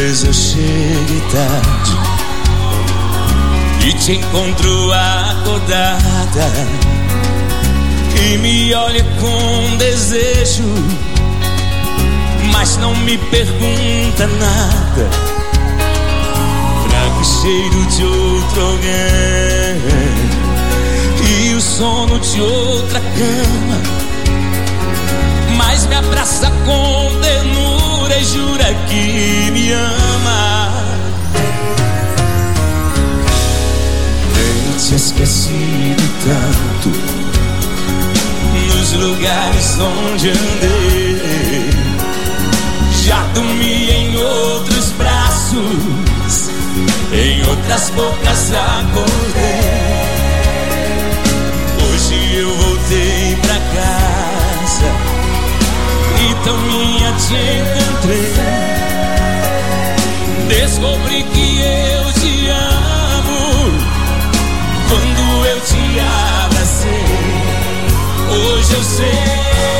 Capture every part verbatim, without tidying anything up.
Talvez eu chegue tarde e te encontro acordada e me olha com desejo, mas não me pergunta nada. Trago o cheiro de outro alguém e o sono de outra cama, mas me abraça com ternura e jura que me ama. Tenho te esquecido tanto nos lugares onde andei, já dormi em outros braços, em outras bocas acordei. Hoje eu voltei pra casa e tão minha te encontrei. Descobri que eu te amo quando eu te abracei. Hoje eu sei,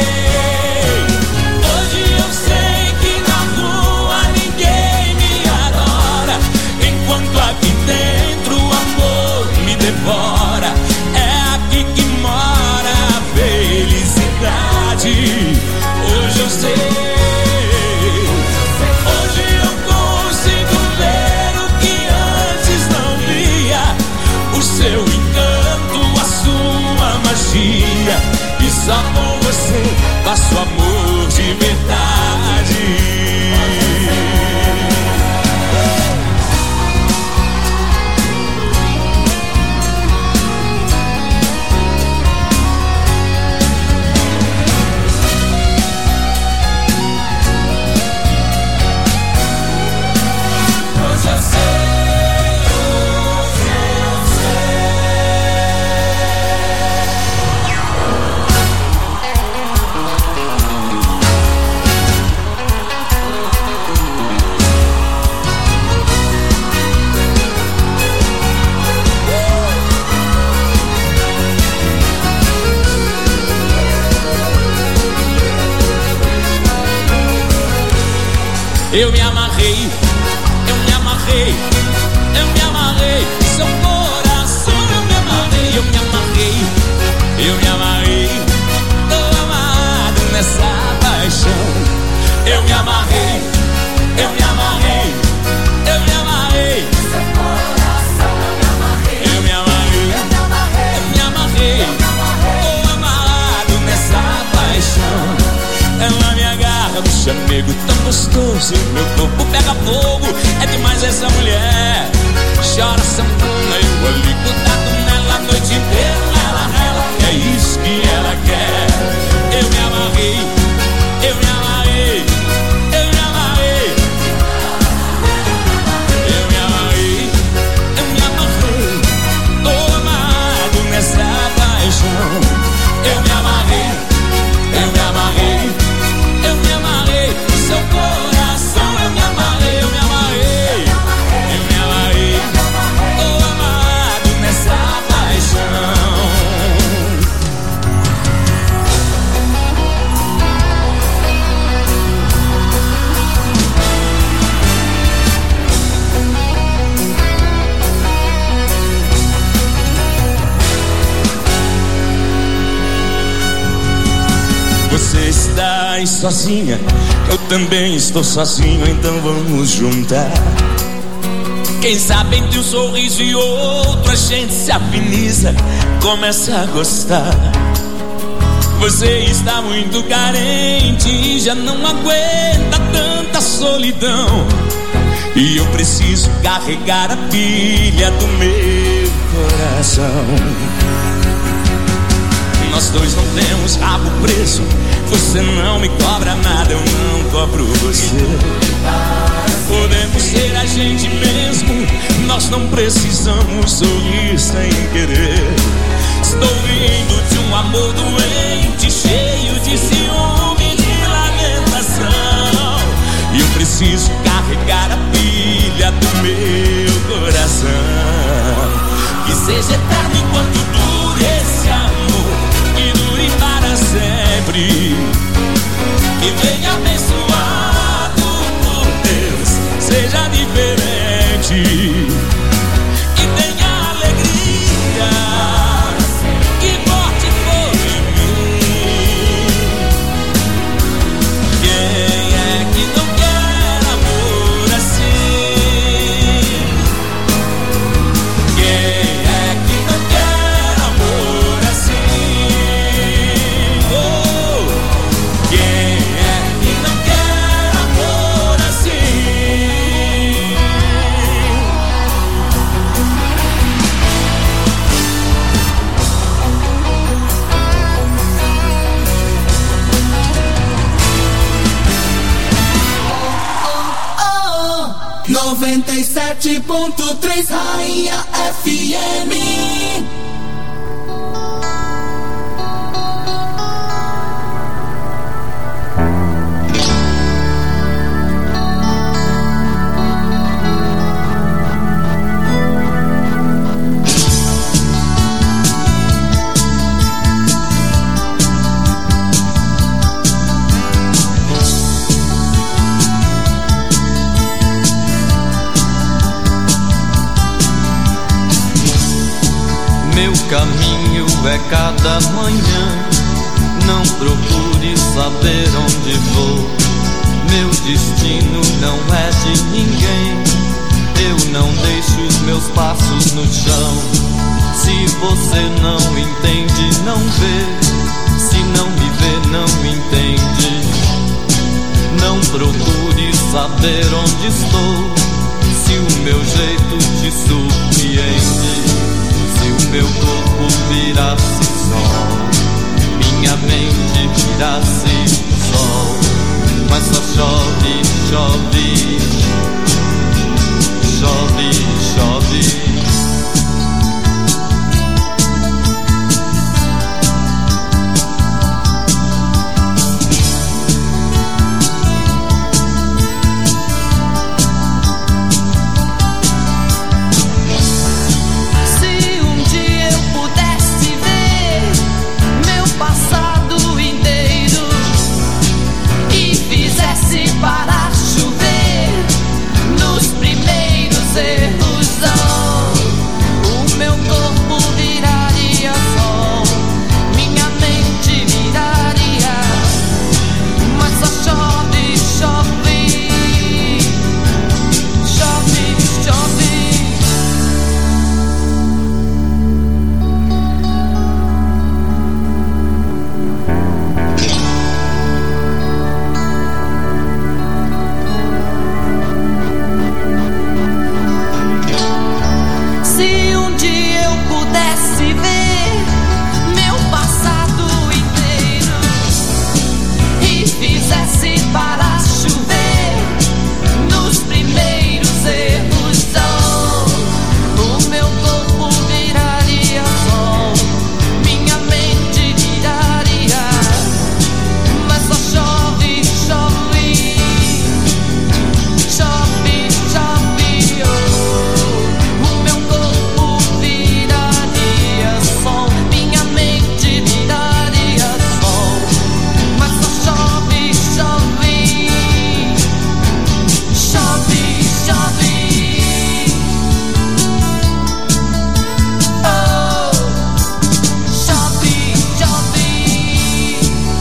hoje eu sei que na rua ninguém me adora, enquanto aqui dentro o amor me devora. É aqui que mora a felicidade. Hoje eu sei, hoje eu consigo ver o que antes não via, o seu encanto, a sua magia. E só com você faço amor de verdade. Hoje eu sei. Eu me amarrei, eu me amarrei, eu me amarrei, seu coração eu me amarrei, eu me amarrei, eu me amarrei, tô amado nessa paixão. Eu me amarrei, eu me amarrei, eu me amarrei, seu coração eu me amarrei, eu me amarrei, eu me amarrei, eu me amarrei, tô amado nessa paixão. Ela me agarra no chamego tão gostoso, meu corpo pega fogo, é demais essa mulher. Chora sanfona, eu ali grudado nela a noite inteira. Ela, ela, é isso que ela quer. Eu me amarrei, eu me amarrei, eu me amarrei, eu me amarrei, eu me amarrei, tô amado nessa paixão. Eu me amarrei, eu me amarrei, eu me amarrei, seu coração eu me amarrei, eu me amarrei, eu me amarrei, tô amado nessa paixão. Você está aí sozinha, eu também estou sozinho, então vamos juntar. Quem sabe entre um sorriso e outro a gente se afiniza, começa a gostar. Você está muito carente e já não aguenta tanta solidão, e eu preciso carregar a pilha do meu coração. Nós dois não temos rabo preso, você não me cobra nada, eu não cobro você. Podemos ser a gente mesmo, nós não precisamos sorrir sem querer. Estou vindo de um amor doente, cheio de ciúme e de lamentação, e eu preciso carregar a pilha do meu coração. Que seja eterno enquanto dure esse amor, que dure para sempre, que venha abençoado por Deus, seja noventa e sete ponto três Rainha F M. Meu caminho é cada manhã, não procure saber onde vou. Meu destino não é de ninguém, eu não deixo os meus passos no chão. Se você não entende, não vê, se não me vê, não entende. Não procure saber onde estou, se o meu jeito te surpreende. Se o meu corpo virasse sol, minha mente virasse sol, mas só chove, chove, chove, chove. Para chover nos primeiros erros, oh, o meu corpo viraria sol, minha mente viraria, mas só chove, chove, chove, chove. Se um dia eu pudesse ver meu passado inteiro e fizesse para chover nos primeiros erros, oh, o meu corpo viraria sol, minha mente viraria, mas só chove, chove, chove, chove, oh, o meu corpo viraria sol, minha mente viraria sol, mas só chove, chove, chove, chove, oh, chove, chove,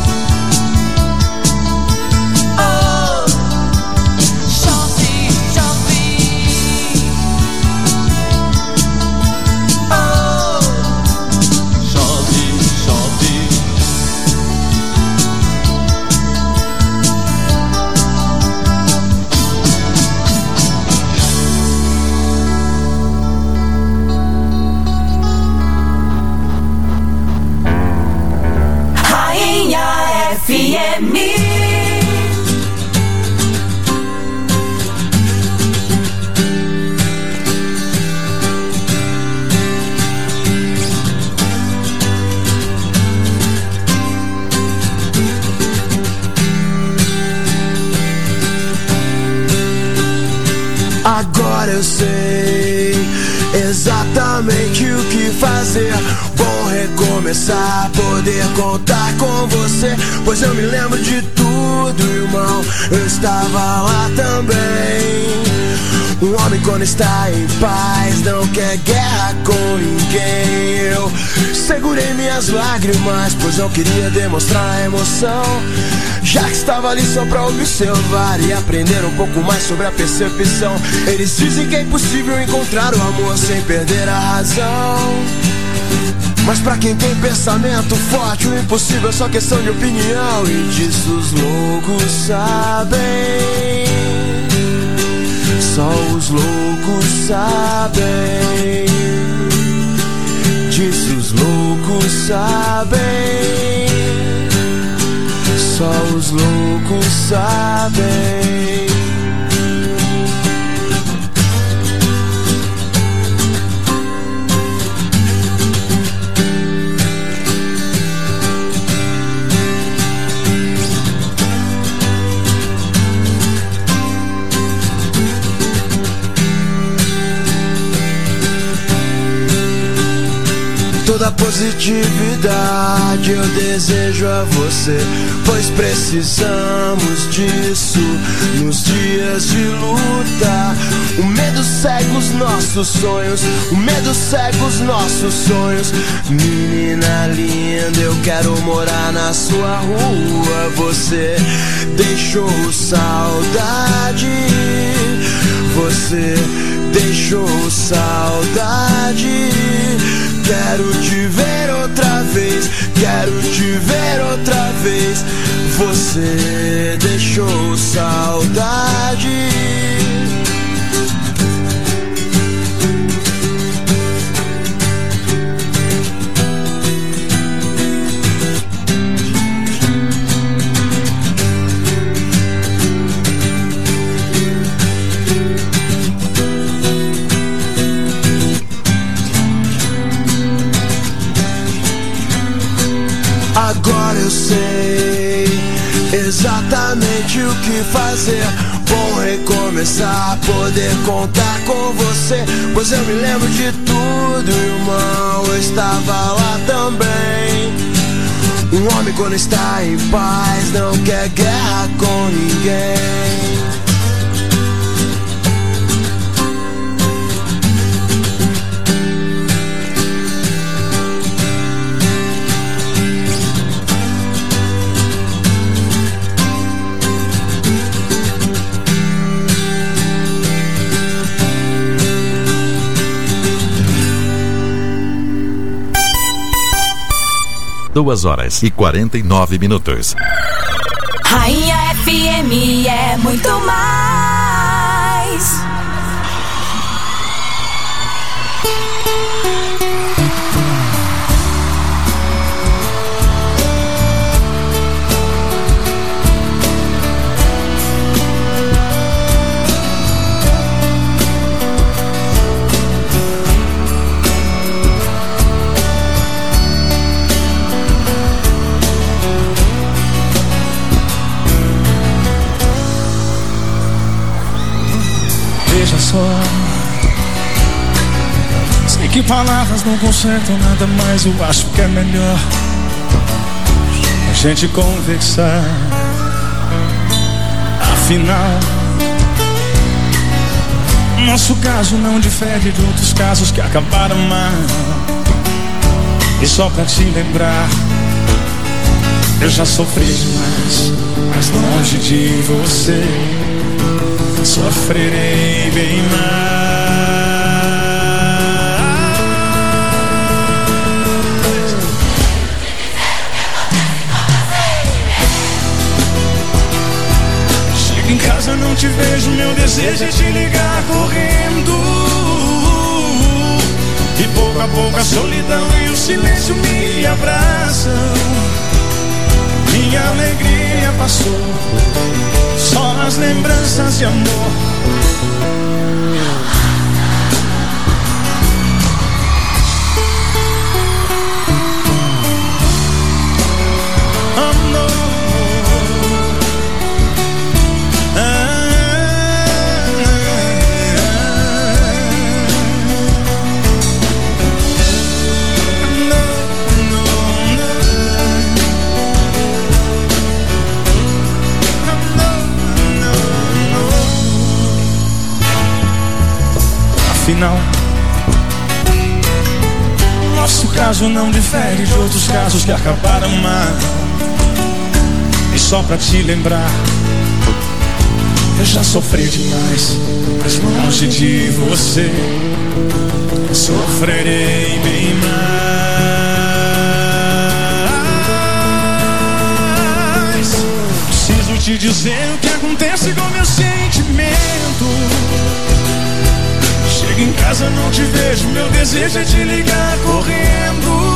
oh, chove, chove, oh. Chove, chove. Rainha F M. Agora eu sei exatamente o que fazer. Bom recomeçar, poder contar com você, pois eu me lembro de tudo, irmão. Eu estava lá também. Um homem quando está em paz não quer guerra com ninguém. Eu segurei minhas lágrimas, pois não queria demonstrar a emoção, já que estava ali só pra observar e aprender um pouco mais sobre a percepção. Eles dizem que é impossível encontrar o amor sem perder a razão, mas pra quem tem pensamento forte, o impossível é só questão de opinião, e disso os loucos sabem. Só os loucos sabem. Disso os loucos sabem. Só os loucos sabem. toda positividade eu desejo a você, pois precisamos disso nos dias de luta. O medo cega os nossos sonhos, o medo cega os nossos sonhos. Menina linda, eu quero morar na sua rua. Você deixou saudade, você deixou saudade. Quero te ver outra vez, quero te ver outra vez. Você deixou saudade. Agora eu sei exatamente o que fazer. Bom recomeçar, poder contar com você, pois eu me lembro de tudo, irmão, eu estava lá também. Um homem quando está em paz não quer guerra com ninguém. Duas horas e quarenta e nove minutos. Rainha F M é muito mais. Veja só, sei que palavras não consertam nada, mas eu acho que é melhor a gente conversar. Afinal, nosso caso não difere de outros casos que acabaram mal. E só pra te lembrar, eu já sofri demais, mas longe de você sofrerei bem mais. Chego em casa, não te vejo, meu desejo é te ligar correndo. E pouco a pouco a solidão e o silêncio me abraçam. Minha alegria passou, só as lembranças de amor. Amor, ah, no, no, no. Afinal, nosso caso não difere de outros casos que acabaram mal. E só pra te lembrar, eu já sofri demais, mas longe de você sofrerei bem mais. Preciso te dizer o que acontece com meu sentimento. Chego em casa, não te vejo, meu desejo é te ligar correndo.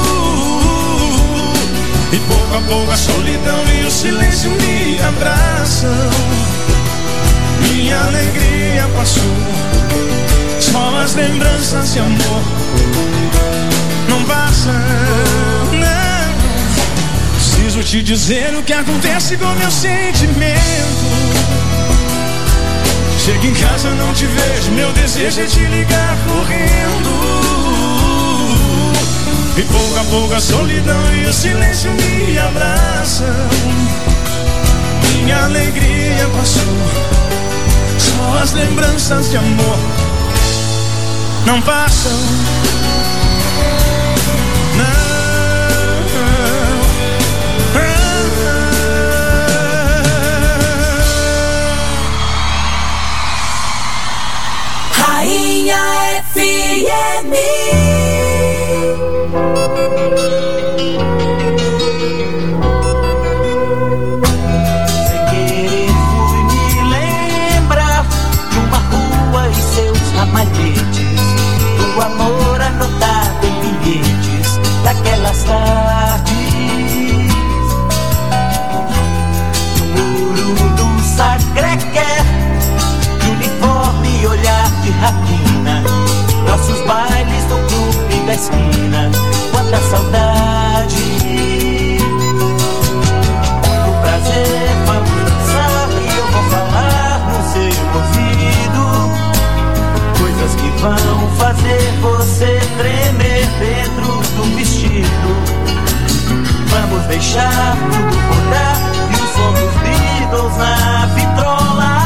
E pouco a pouco a solidão e o silêncio me abraçam. Minha alegria passou, só as lembranças de amor não passam, não. Preciso te dizer o que acontece com meu sentimento. Chego em casa, não te vejo, meu desejo é te ligar correndo. E pouco a pouco a solidão e o silêncio me abraçam. Minha alegria passou, só as lembranças de amor não passam. Não. Rainha F M. Sem querer fui me lembrar de uma rua e seus ramalhetes, do amor anotado em bilhetes daquelas tardes. No muro do Sacré-Cœur, de uniforme e olhar de rapina, nossos bailes no clube da esquina, quanta saudade. O prazer, vamos dançar e eu vou falar no seu ouvido coisas que vão fazer você tremer dentro do vestido. Vamos deixar tudo rodar e o som dos Beatles na vitrola.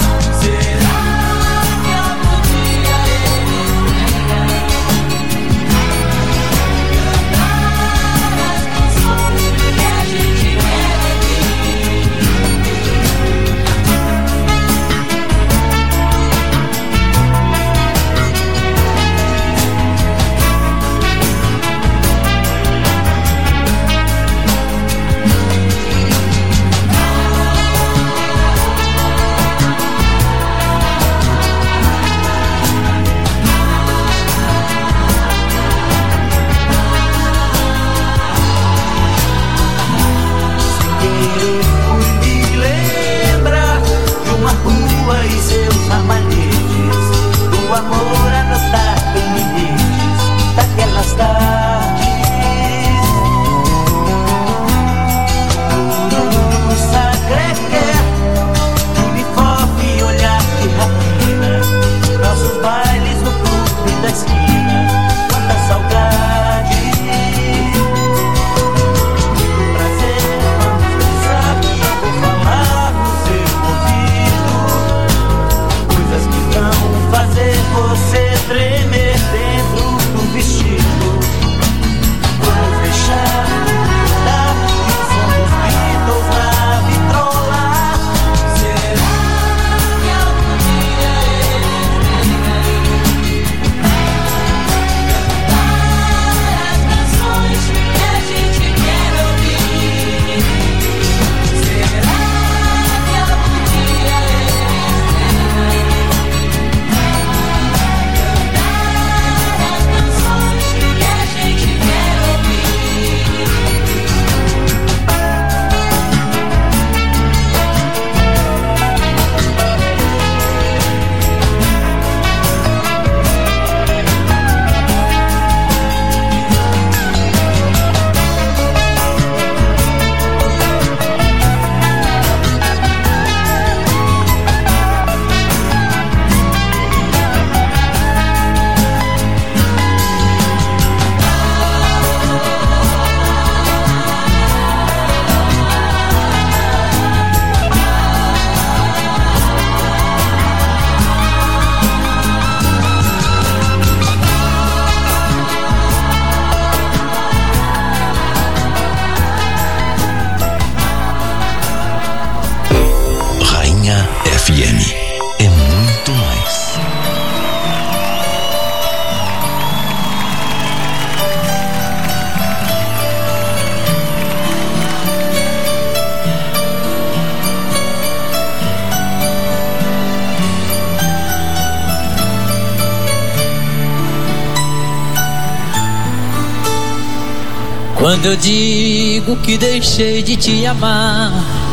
Quando eu digo que deixei de te amar,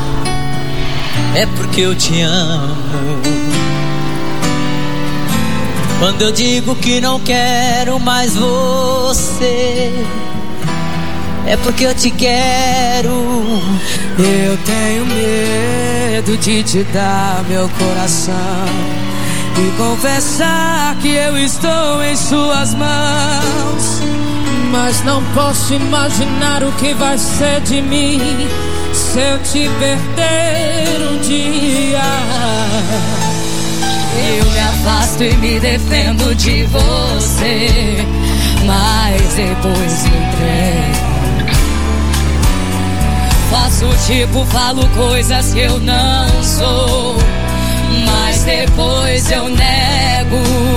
é porque eu te amo. Quando eu digo que não quero mais você, é porque eu te quero. Eu tenho medo de te dar meu coração e confessar que eu estou em suas mãos. mas não posso imaginar o que vai ser de mim se eu te perder um dia. Eu me afasto e me defendo de você, mas depois me entrego. Faço tipo, falo coisas que eu não sou, mas depois eu nego.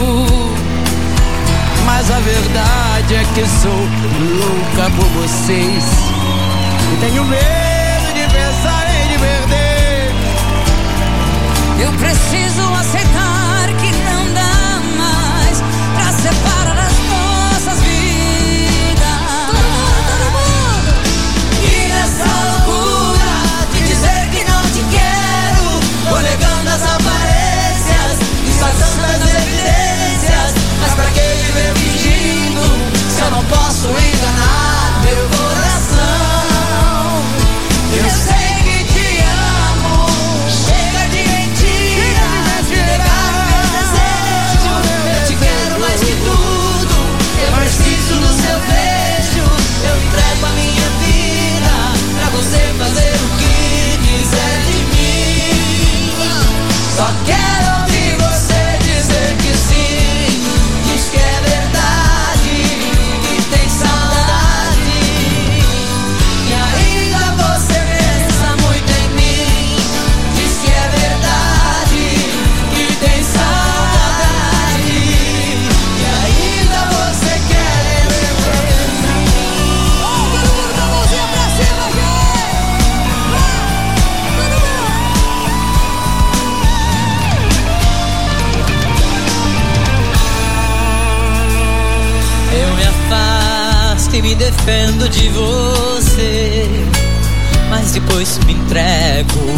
Mas a verdade é que sou louca por vocês e tenho medo de pensar em te perder. Eu preciso aceitar que não dá mais pra separar as nossas vidas. Todo mundo, todo mundo. E nessa loucura de dizer que não te quero, vou negando as aparências, disfarçando as evidências. Mas pra que viver fingindo se eu não posso enganar meu coração? Eu sei que te amo, chega de mentiras, de negar o meu desejo. Eu te quero mais que tudo, eu preciso do seu beijo. Eu entrego a minha vida pra você fazer o que quiser de mim. Só quero ouvir você dizer que sim, diz que é verdade, que tem saudade. E ainda você pensa muito em mim, diz que é verdade, que tem saudade. E ainda você quer viver pra mim. Todo mundo com a mãozinha pra cima, gente! Todo mundo! Eu me afasto e me defendo de você, mas depois me entrego.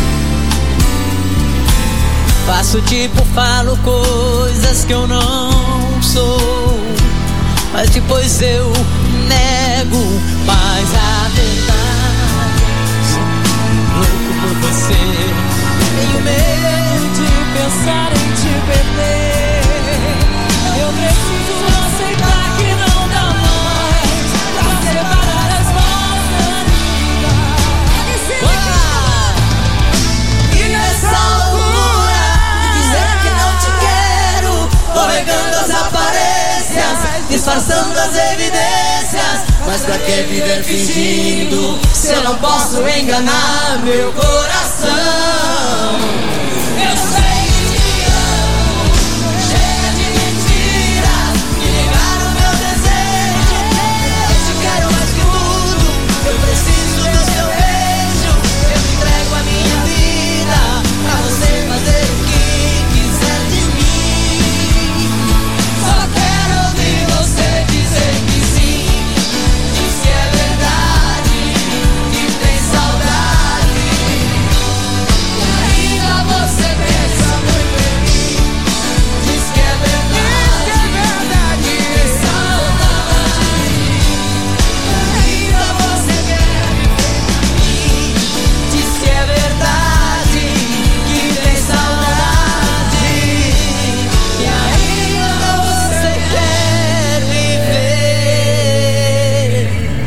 Faço tipo, falo coisas que eu não sou, mas depois eu nego. Mas a verdade, sou louco por você. Tenho medo de pensar em te perder. Eu preciso aceitar que não dá mais pra separar as nossas vidas. E nessa loucura de dizer que não te quero, vou negando as aparências, disfarçando as evidências. Mas pra que viver fingindo se eu não posso enganar meu coração? Eu sei que te amo, chega de mentiras, de negar o meu desejo. Eu te quero mais que tudo, eu preciso do seu beijo. Eu entrego a minha vida pra você fazer o que quiser de mim. Só quero ouvir você dizer que sim, diz que é verdade, que tem saudade. E ainda você pensa muito em mim, diz que é verdade, que tem saudade. E ainda você quer viver pra mim, diz que é verdade, que tem saudade. E ainda você quer viver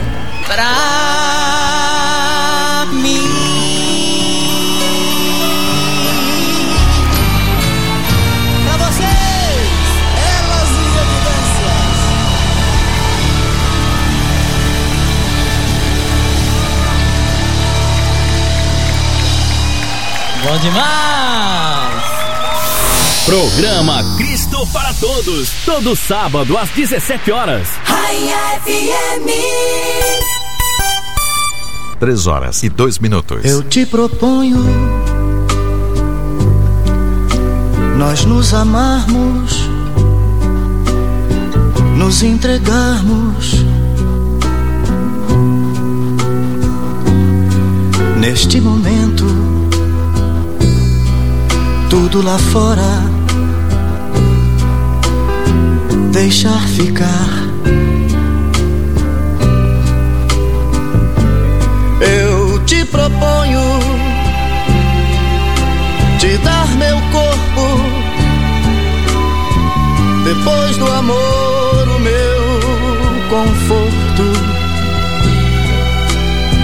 Pra mim. Pra vocês, elas e evidências. Bom demais! Programa Cristo para Todos, todo sábado às dezessete horas. Rainha F M. Três horas e dois minutos. Eu te proponho nós nos amarmos, nos entregarmos neste momento. Tudo lá fora deixar ficar. Eu te proponho te dar meu corpo, depois do amor o meu conforto.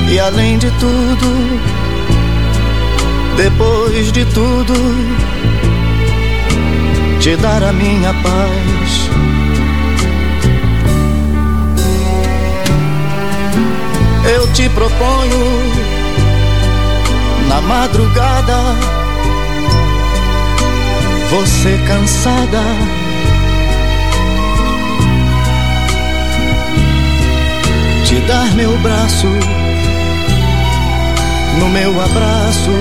E além de tudo, depois de tudo, te dar a minha paz. Eu te proponho na madrugada, você cansada, te dar meu braço, no meu abraço,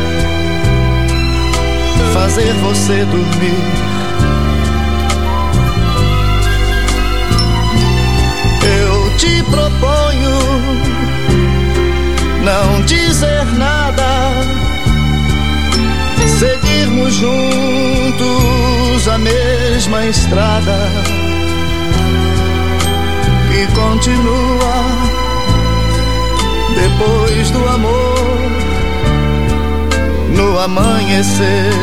fazer você dormir. Eu te proponho não dizer nada, seguirmos juntos a mesma estrada que continua depois do amor, no amanhecer.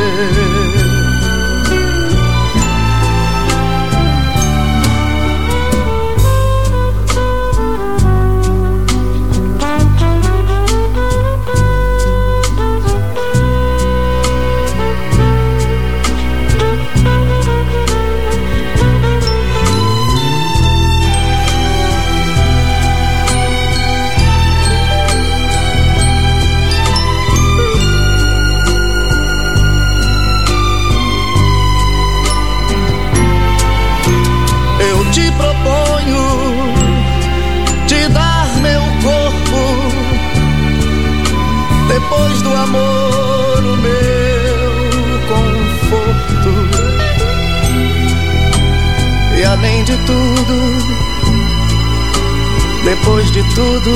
Depois do amor, o meu conforto. E além de tudo, depois de tudo,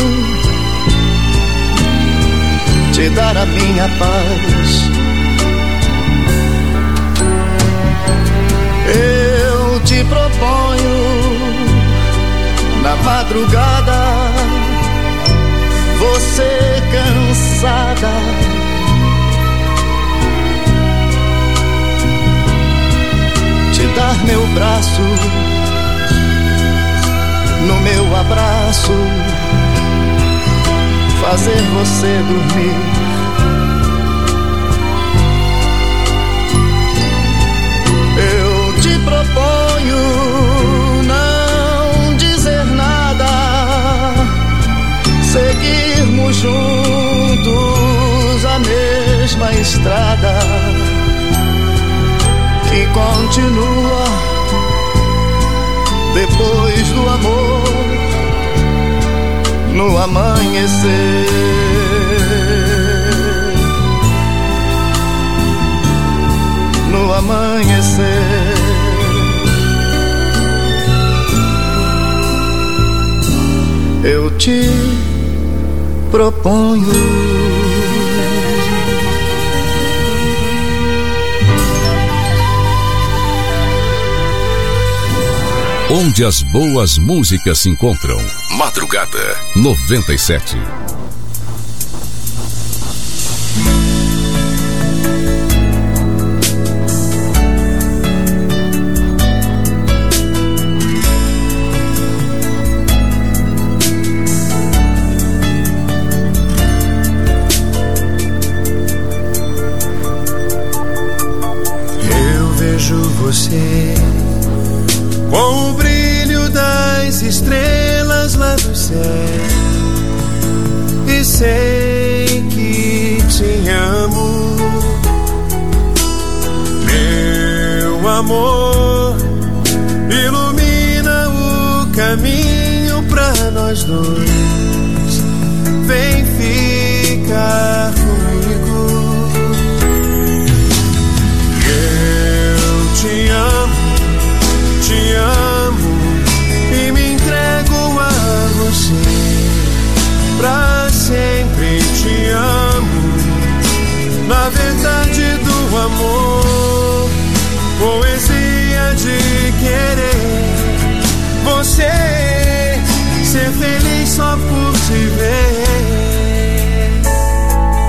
te dar a minha paz. Eu te proponho na madrugada, você cansada, te dar meu braço, no meu abraço, fazer você dormir. Eu te proponho não dizer nada, seguirmos juntos a mesma estrada que continua depois do amor, no amanhecer. No amanhecer. Eu te proponho. Onde as boas músicas se encontram. Madrugada noventa e sete. Eu vejo você com o brilho das estrelas lá do céu, e sei que te amo, meu amor. Ilumina o caminho pra nós dois, vem ficar comigo. Eu te amo, te amo e me entrego a você, pra sempre te amo. Na verdade do amor, poesia de querer você, ser feliz só por te ver.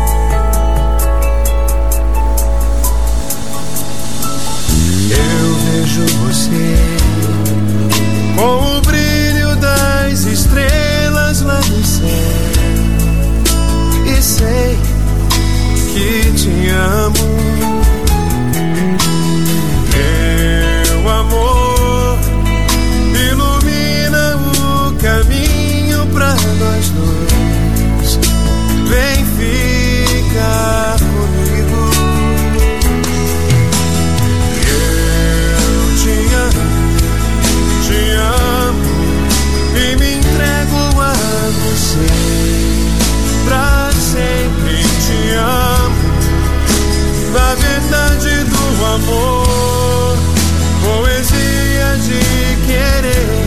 amor, poesia de querer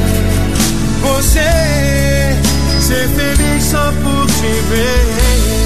você ser feliz só por te ver.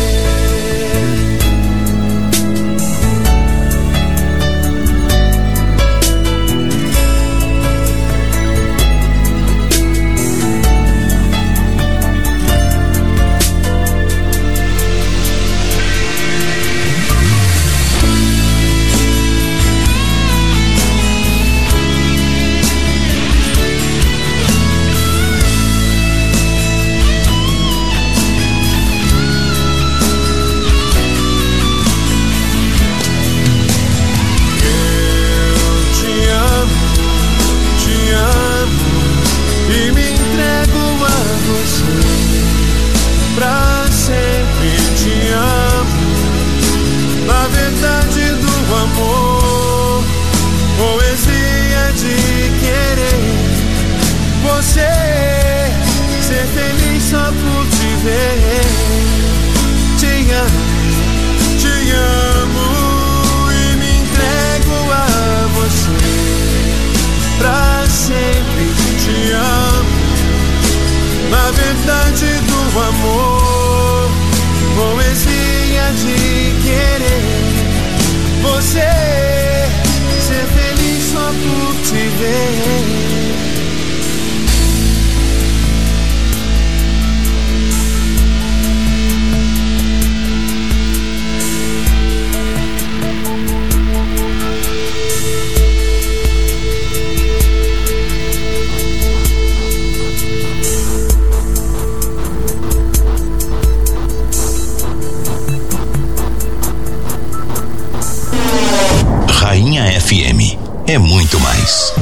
Pra sempre te amo, na verdade do amor, poesia de querer você ser feliz só por te ver. Te amo, te amo e me entrego a você. Pra sempre te amo, na verdade do amor, poesia de querer você ser feliz só por te ver. Rainha F M é muito mais.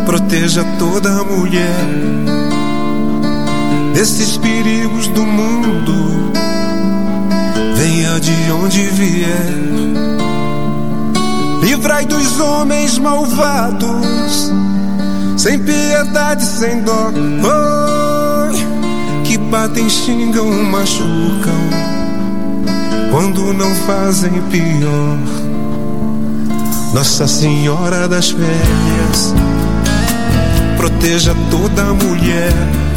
proteja toda mulher desses perigos do mundo, venha de onde vier, livrai dos homens malvados, sem piedade, sem dó, oh, que batem, xingam, machucam, quando não fazem pior. Nossa Senhora das Fêmeas, proteja toda mulher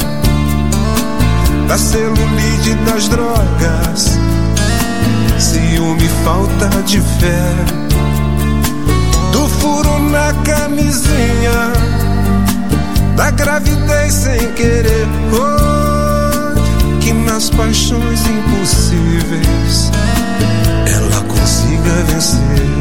da celulite, das drogas, ciúme, falta de fé, do furo na camisinha, da gravidez sem querer, oh, que nas paixões impossíveis ela consiga vencer.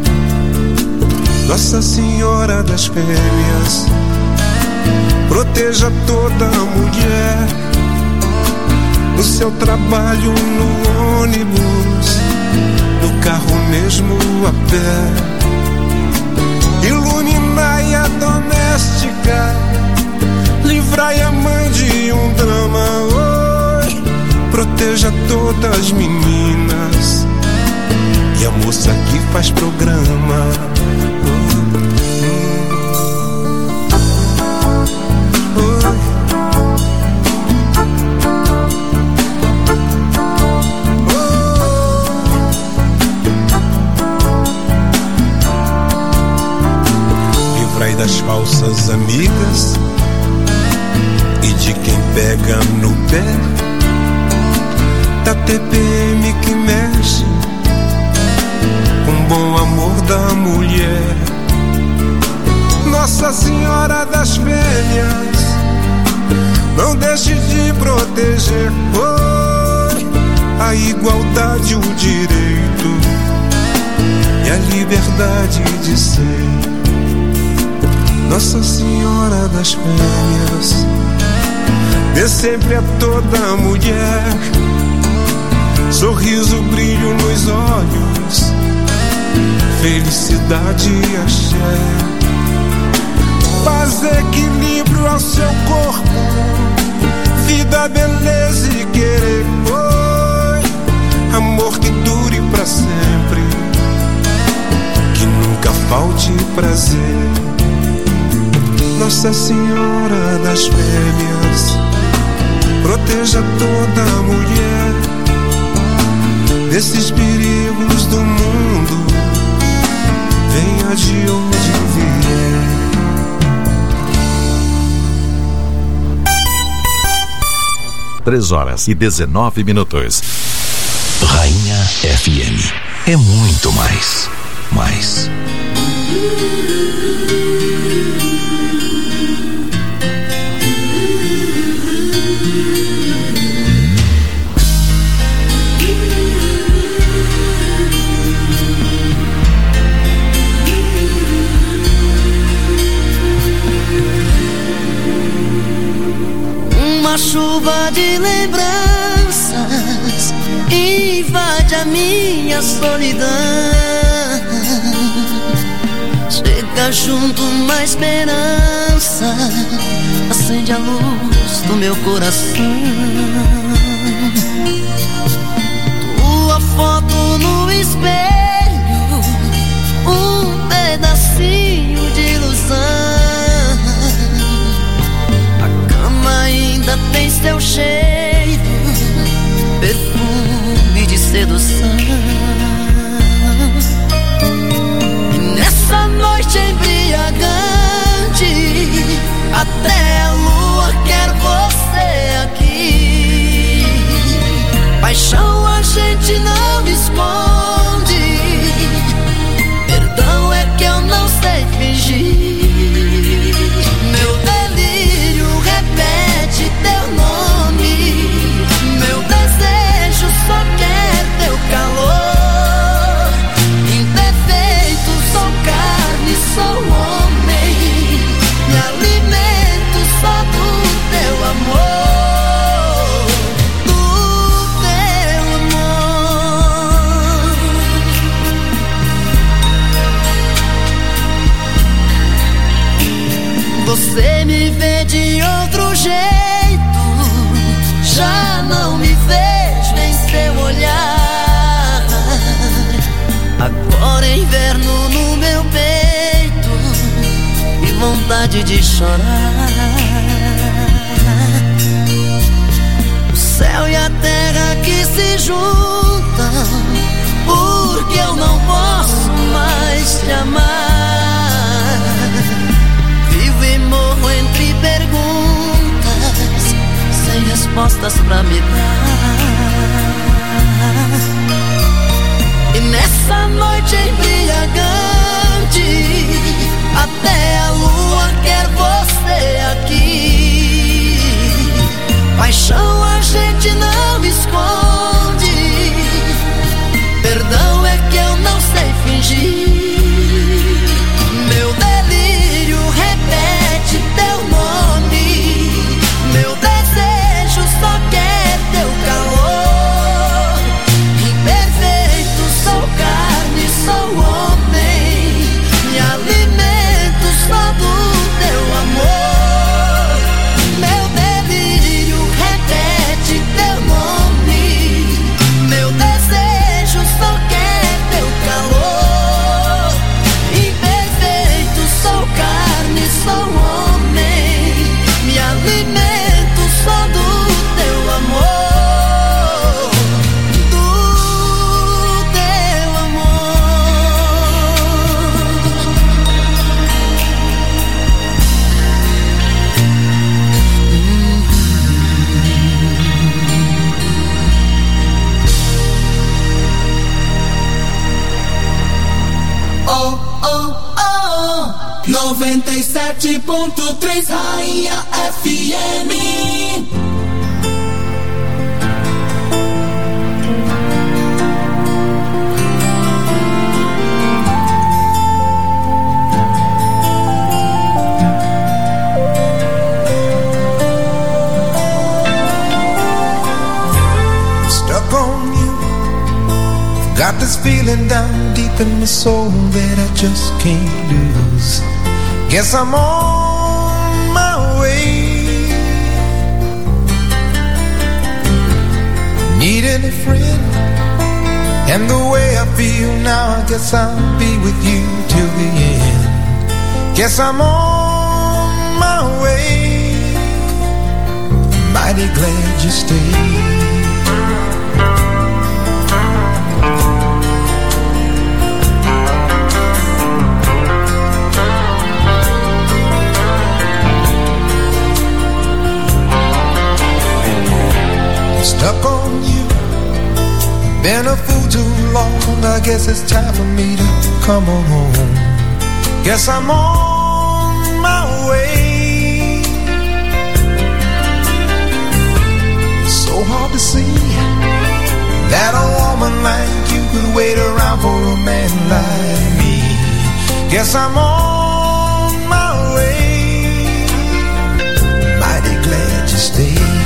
Nossa Senhora das Fêmeas, proteja toda mulher no seu trabalho, no ônibus, no carro mesmo, a pé. Iluminai a doméstica, livrai a mãe de um drama, oi, proteja todas as meninas e a moça que faz programa. Das falsas amigas e de quem pega no pé, da T P M que mexe com o bom amor da mulher. Nossa Senhora das Fêmeas, não deixe de proteger, oh, a igualdade, o direito e a liberdade de ser. Nossa Senhora das Fêmeas, dê sempre a toda mulher sorriso, brilho nos olhos, felicidade e axé, paz, equilíbrio ao seu corpo, vida, beleza e querer, oi, amor que dure pra sempre, que nunca falte prazer. Nossa Senhora das Fêmeas, proteja toda mulher desses perigos do mundo, venha de onde vier. Três horas e dezenove minutos. Rainha F M é muito mais. Mais. Uma chuva de lembranças invade a minha solidão. Chega junto uma esperança, acende a luz do meu coração. Tua foto no espelho, um pedacinho de ilusão. Ainda tem seu cheiro, perfume de sedução. E nessa noite embriagante, até a lua quer você aqui. Paixão a gente não esconde, perdão é que eu não sei fingir. Meu delírio repete teu nome, meu desejo só quer teu calor. Imperfeito, sou carne, sou homem, me alimento Você me vê de outro jeito, já não me vejo em seu olhar. Agora é inverno no meu peito e vontade de chorar. O céu e a terra que se juntam, porque eu não posso mais te amar. Vivo e morro entre perguntas, sem respostas pra me dar. E nessa noite embriagante, até a lua quer você aqui. Paixão a gente não esconde, perdão é que eu não sei fingir. Meu delírio repete teu nome, meu desejo só quer teu calor. Imperfeito, sou carne, sou homem, me alimento só do teu amor. Meu delírio repete teu nome, meu desejo só quer teu calor. Imperfeito, sou carne, sou homem, me alimento só do teu amor, do teu amor. Oh, oh, oh, noventa e sete ponto três Rainha F M. Stuck on you. Got this feeling down deep in my soul that I just can't lose. Guess I'm on my way. Needing a friend, and the way I feel now, I guess I'll be with you till the end. Guess I'm on my way. Mighty glad you stayed. Stuck on you, been a fool too long. I guess it's time for me to come on home. Guess I'm on my way. So hard to see that a woman like you could wait around for a man like me. Guess I'm on my way. Mighty glad you stayed.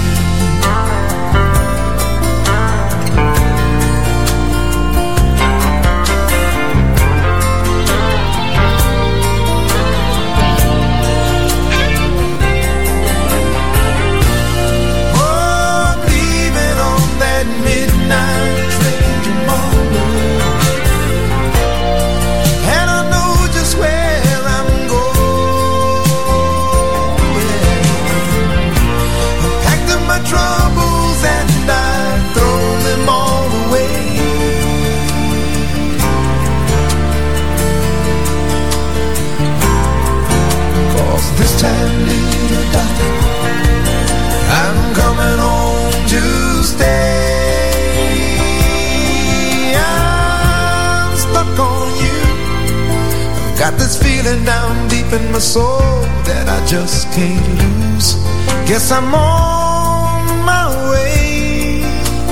Got this feeling down deep in my soul that I just can't lose. Guess I'm on my way.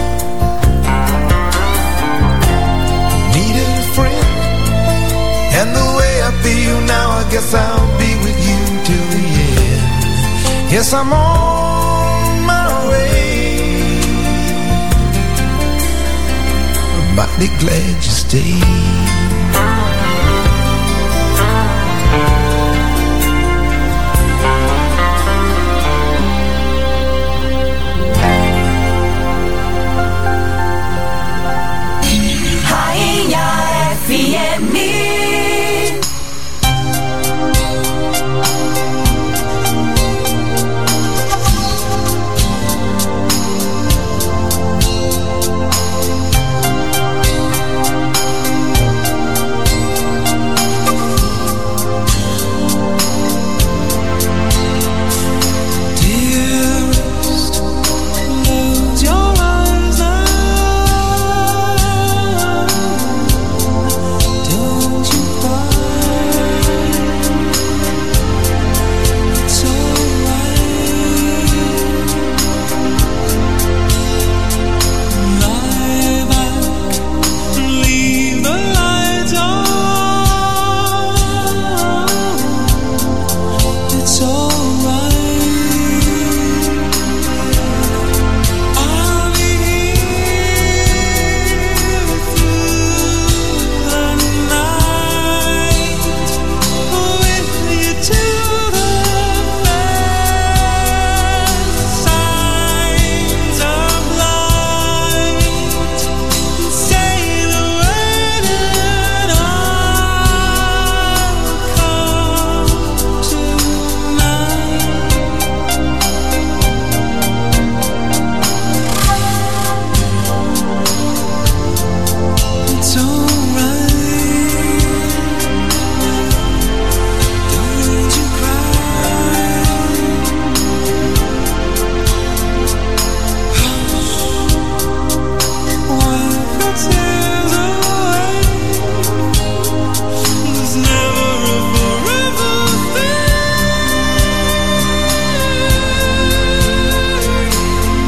Needed a friend, and the way I feel now, I guess I'll be with you till the end. Yes, I'm on my way. I'm mighty glad you stayed. it's alright. I'll be here through the night with you till the first signs of light. Say the word and I'll come tonight. It's alright. Don't you cry. Wipe your tears away. There's never a forever thing.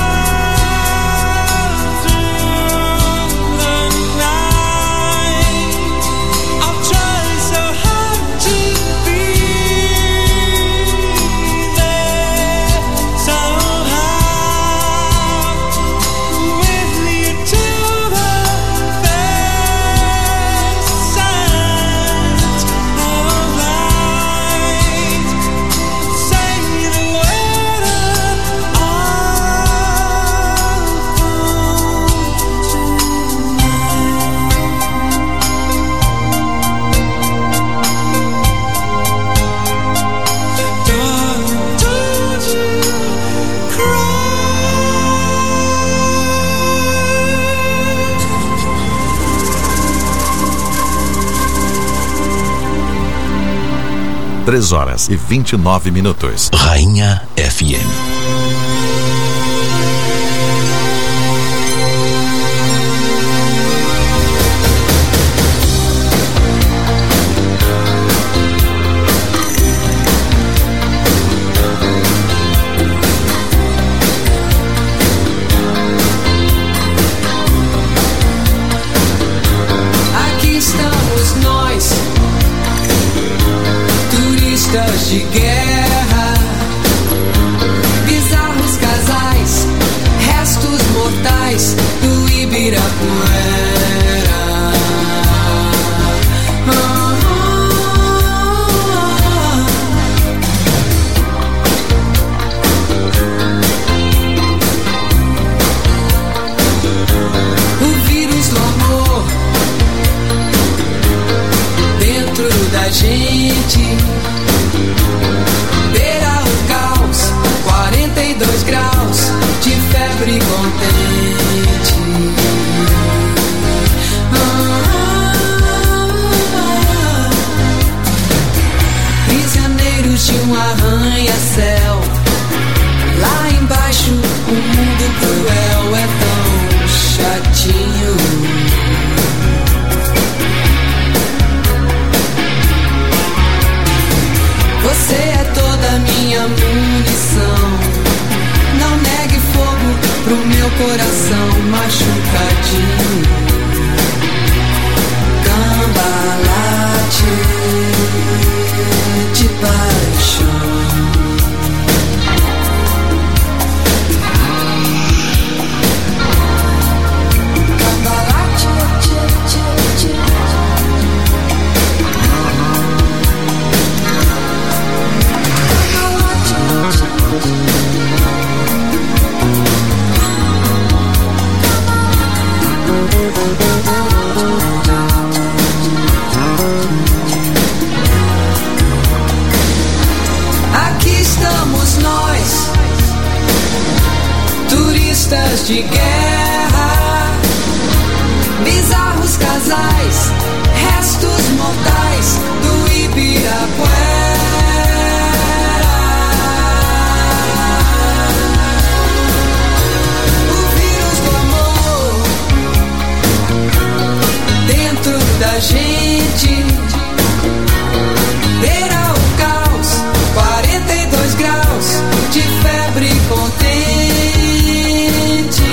All through the night, I'll try so hard to be there somehow with you till the first signs of light. Say the word and Darling, don't you Três horas e vinte e nove minutos. Rainha F M. Aqui estamos nós, turistas de guerra, bizarros casais, restos mortais do Ibirapuera. Ah, o vírus do amor dentro da gente beira o caos, quarenta e dois graus de febre contente. Ah, prisioneiros de um arranha-céu, lá embaixo o mundo cruel é tão chatinho. Você é toda minha munição. Não negue fogo pro meu coração machucadinho. Cambalache de paixão. Cambalache, tchê, tchê, tchê. Aqui estamos nós, turistas de guerra, bizarros casais, restos mortais do Ibirapuera. O vírus do amor dentro da gente beira o caos, quarenta e dois graus de febre contente.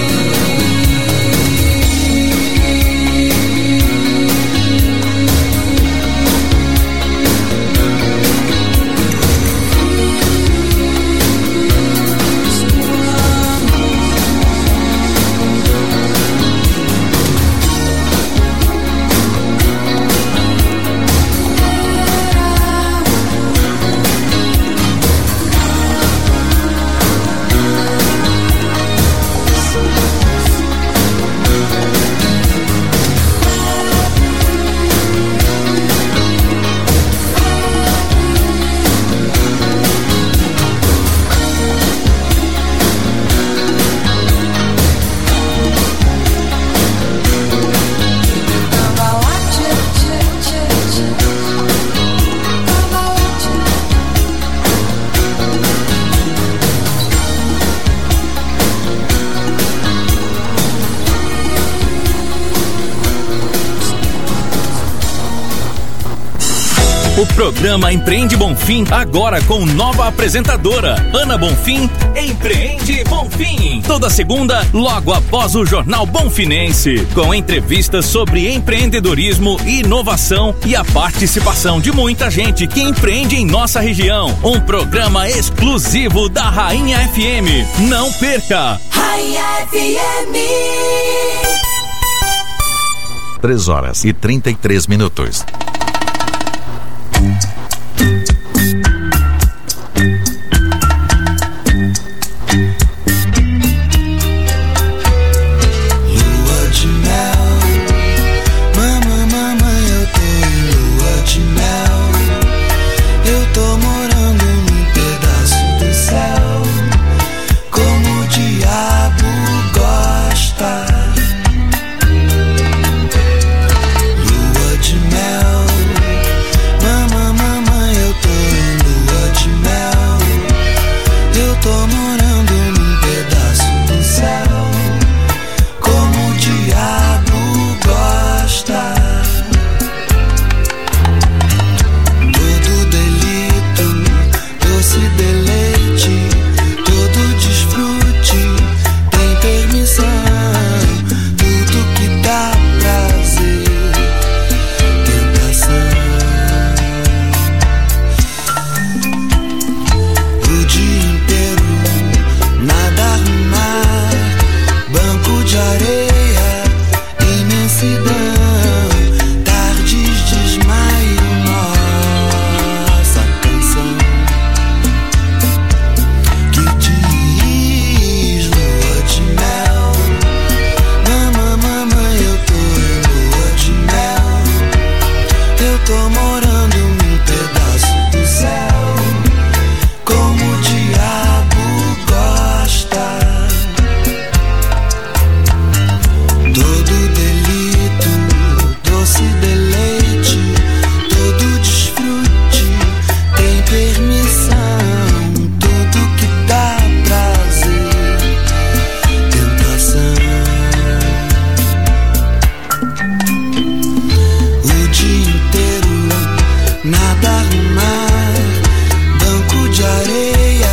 Programa Empreende Bonfim, agora com nova apresentadora, Ana Bonfim. Empreende Bonfim. Toda segunda, logo após o Jornal Bonfinense, com entrevistas sobre empreendedorismo e inovação e a participação de muita gente que empreende em nossa região. Um programa exclusivo da Rainha F M. Não perca! Rainha F M. Três horas e trinta e três minutos. Doce delícia.